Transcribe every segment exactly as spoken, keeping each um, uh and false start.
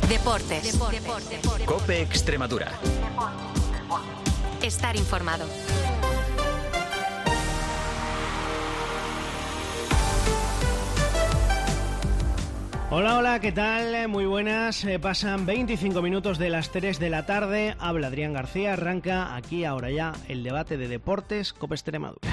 Deportes. Deportes. Deportes. COPE Extremadura. Estar informado. Hola, hola, ¿qué tal? Muy buenas. Eh, pasan veinticinco minutos de las tres de la tarde. Habla Adrián García. Arranca aquí ahora ya el debate de deportes COPE Extremadura.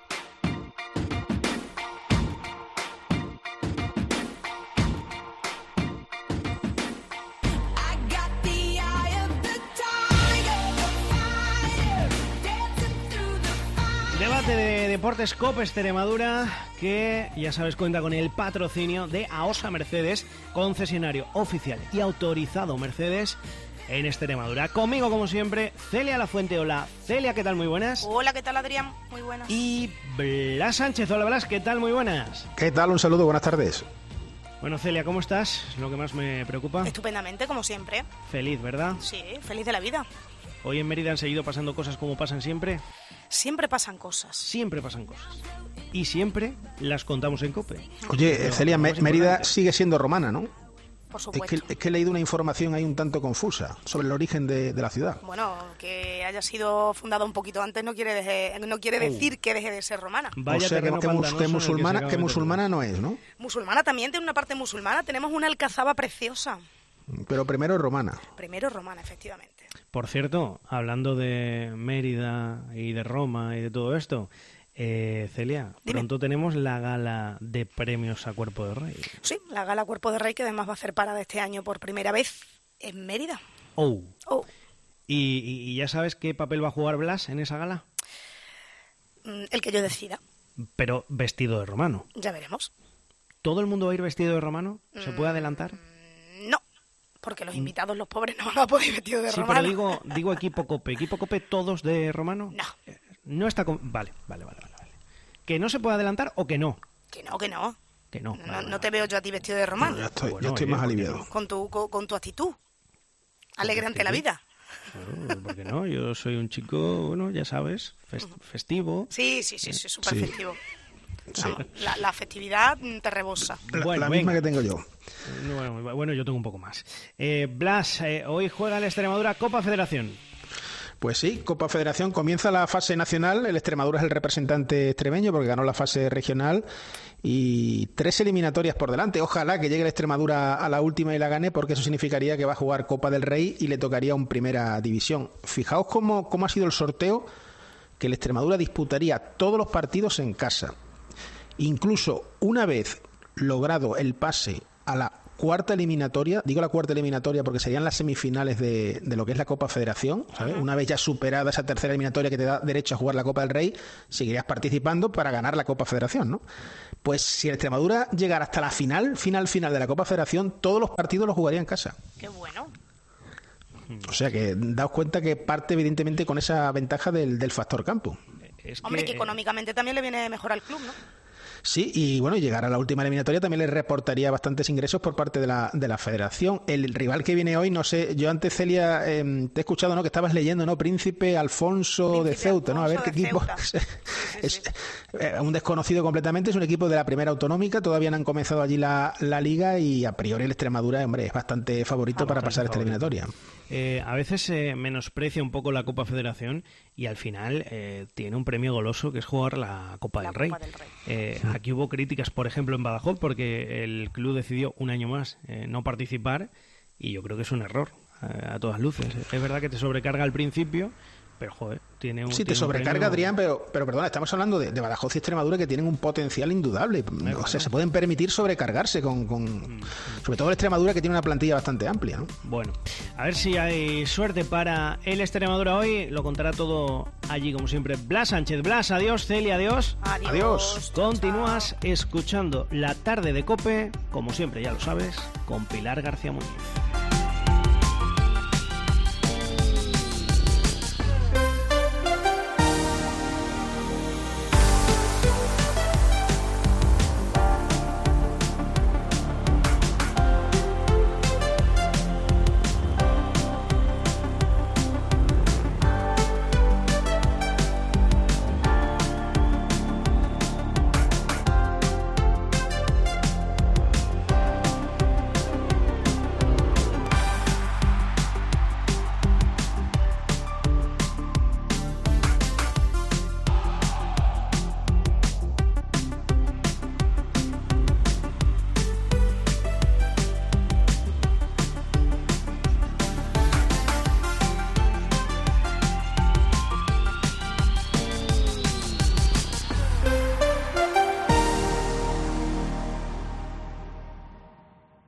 Debate de deportes COPE Extremadura, que ya sabes cuenta con el patrocinio de AOSA Mercedes, concesionario oficial y autorizado Mercedes en Extremadura. Conmigo, como siempre, Celia Lafuente. Hola, Celia, ¿qué tal? Muy buenas. Hola, ¿qué tal, Adrián? Muy buenas. Y Blas Sánchez. Hola, Blas, ¿qué tal? Muy buenas. ¿Qué tal? Un saludo, buenas tardes. Bueno, Celia, ¿cómo estás? Es lo que más me preocupa. Estupendamente, como siempre. Feliz, ¿verdad? Sí, feliz de la vida. Hoy en Mérida han seguido pasando cosas como pasan siempre. Siempre pasan cosas. Siempre pasan cosas. Y siempre las contamos en COPE. Oye, Pero, Celia, Mérida sigue siendo romana, ¿no? Por supuesto. Es que, es que he leído una información ahí un tanto confusa sobre el origen de, de la ciudad. Bueno, que haya sido fundada un poquito antes no quiere, deje, no quiere decir oh. que deje de ser romana. Vaya o sea, que, que, mus, que musulmana, que, que musulmana no es, ¿no? Musulmana también tiene una parte musulmana. Tenemos una alcazaba preciosa. Pero primero romana. Primero romana, efectivamente. Por cierto, hablando de Mérida y de Roma y de todo esto, eh, Celia, Dime. Pronto tenemos la gala de premios a Cuerpo de Rey. Sí, la gala Cuerpo de Rey, que además va a ser parada este año por primera vez en Mérida. Oh. oh. ¿Y, y, ¿Y ya sabes qué papel va a jugar Blas en esa gala? El que yo decida. Pero vestido de romano. Ya veremos. ¿Todo el mundo va a ir vestido de romano? ¿Se puede adelantar? No. Porque los invitados, los pobres, no van a poder ir vestidos de sí, romano. Sí, pero digo, digo equipo COPE. ¿Equipo COPE todos de romano? No. No está... Con... Vale, vale, vale, vale. ¿Que no se puede adelantar o que no? Que no, que no. Que no. No, vale, vale, no te veo yo a ti vestido de romano. No, ya estoy, bueno, yo estoy oye, más aliviado. Con tu, con, con tu actitud. Alegre ante la vida. No, ¿por qué no? Yo soy un chico, bueno, ya sabes, fest- festivo. Sí, sí, sí, sí, súper Sí. festivo. Sí. Vamos, la, la festividad te rebosa. La, Bueno, la misma venga. que tengo yo. Bueno, bueno, yo tengo un poco más. Eh, Blas, eh, hoy juega el Extremadura Copa Federación. Pues sí, Copa Federación, comienza la fase nacional, el Extremadura es el representante extremeño porque ganó la fase regional y tres eliminatorias por delante. Ojalá que llegue el Extremadura a la última y la gane, porque eso significaría que va a jugar Copa del Rey y le tocaría un Primera División. Fijaos cómo, cómo ha sido el sorteo, que el Extremadura disputaría todos los partidos en casa. Incluso una vez logrado el pase a la cuarta eliminatoria, digo la cuarta eliminatoria porque serían las semifinales de, de lo que es la Copa Federación, ¿sabes? Una vez ya superada esa tercera eliminatoria que te da derecho a jugar la Copa del Rey, seguirías participando para ganar la Copa Federación, ¿no? Pues si el Extremadura llegara hasta la final, final, final de la Copa Federación, todos los partidos los jugaría en casa. Qué bueno. O sea que daos cuenta que parte evidentemente con esa ventaja del, del factor campo. Es Hombre, que, que económicamente también le viene mejor al club, ¿no? Sí, y bueno, llegar a la última eliminatoria también le reportaría bastantes ingresos por parte de la, de la federación. El rival que viene hoy, no sé, yo antes, Celia, eh, te he escuchado, ¿no? Que estabas leyendo, ¿no? Príncipe Alfonso Príncipe de Ceuta, ¿no? A ver Alfonso qué de equipo. Ceuta. es Sí, sí. eh, un desconocido completamente, es un equipo de la primera autonómica, todavía no han comenzado allí la, la liga y a priori el Extremadura, hombre, es bastante favorito Ah, para bastante pasar esta favorito. eliminatoria. Eh, a veces se menosprecia un poco la Copa Federación y al final eh, tiene un premio goloso que es jugar la Copa La del Rey. Copa del Rey. Eh, aquí hubo críticas, por ejemplo, en Badajoz porque el club decidió un año más eh, no participar y yo creo que es un error eh, a todas luces. Es verdad que te sobrecarga al principio, pero joder, tiene un... Sí, tiene te un sobrecarga, premio... Adrián, pero, pero perdona, estamos hablando de, de Badajoz y Extremadura que tienen un potencial indudable. O sea, se pueden permitir sobrecargarse con, con... Sobre todo el Extremadura, que tiene una plantilla bastante amplia, ¿no? Bueno, a ver si hay suerte para el Extremadura hoy. Lo contará todo allí, como siempre. Blas Sánchez. Blas, adiós. Celia, adiós. Adiós. Adiós. Continúas escuchando La Tarde de COPE, como siempre, ya lo sabes, con Pilar García Muñiz.